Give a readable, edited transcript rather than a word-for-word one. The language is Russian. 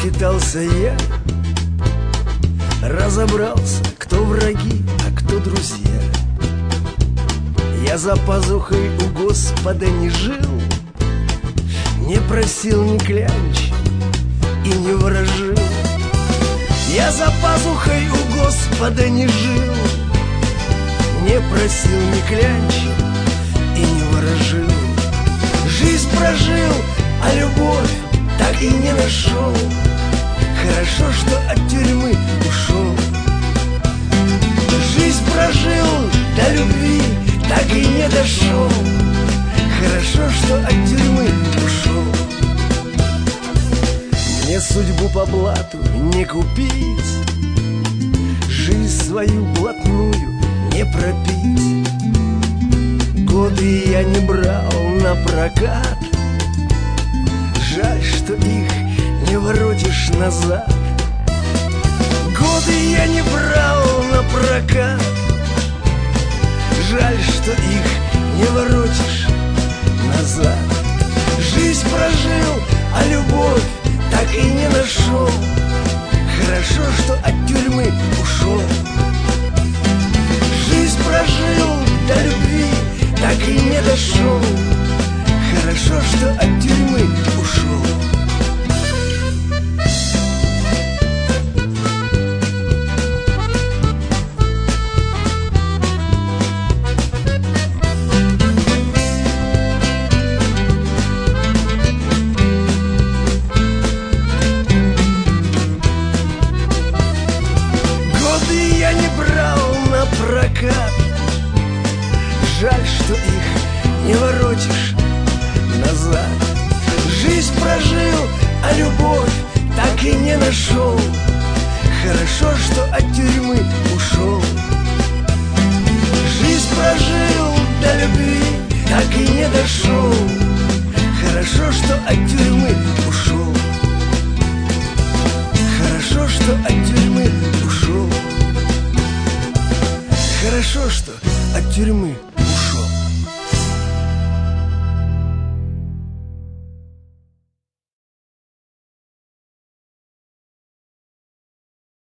Скитался я, разобрался, кто враги, а кто друзья. Я за пазухой у Господа не жил, не просил ни клянч и не ворожил. Я за пазухой у Господа не жил, не просил ни клянч и не ворожил. Жизнь прожил, а любовь так и не нашел. Хорошо, что от тюрьмы ушел. Жизнь прожил, до любви так и не дошел. Хорошо, что от тюрьмы ушел. Мне судьбу по блату не купить, жизнь свою блатную не пропить. Годы я не брал на прокат, жаль, что их не воротишь назад. Годы я не брал на прокат, жаль, что их не воротишь назад. Жизнь прожил, а любовь так и не нашел. Хорошо, что от тюрьмы ушел. Жизнь прожил, до любви так и не дошел. Хорошо, что от тюрьмы ушел. Годы я не брал на прокат, жаль, что их не воротишь назад. Жизнь прожил, а любовь так и не нашел. Хорошо, что от тюрьмы ушел. Жизнь прожил, до любви так и не дошел. Хорошо, что от тюрьмы ушел. Хорошо, что от тюрьмы ушел. Хорошо, что от тюрьмы